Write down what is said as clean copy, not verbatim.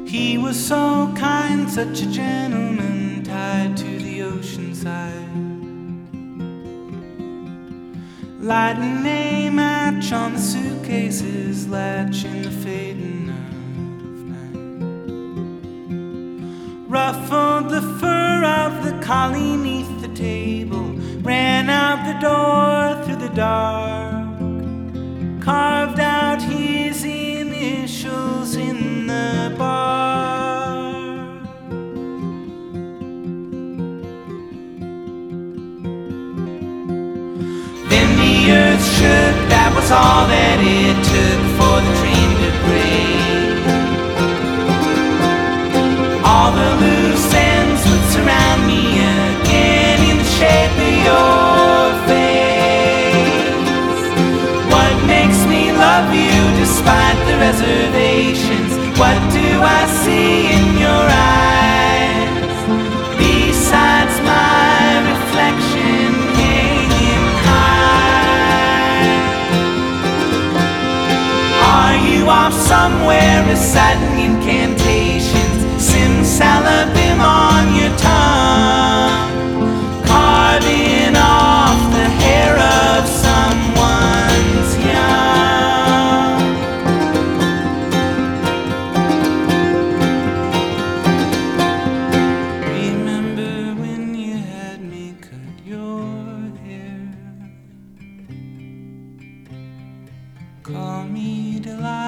He was so kind, such a gentleman, tied to the ocean side. Lighting a match on the suitcases, latch in the fading of night. Ruffled the fur of the collie neath the table, ran out the door through the dark, carved out his initials in the bar. Then the earth shook, that was all that it took for the train to break. All the loose ends would surround me again in the shape of your face. What makes me love you despite the reservations? What do I see in your eyes besides my reflection hanging high? Are you off somewhere reciting incantations, simsalabim on your tongue, carving off the hair of someone's young? Remember when you had me cut your hair? Call me Delilah.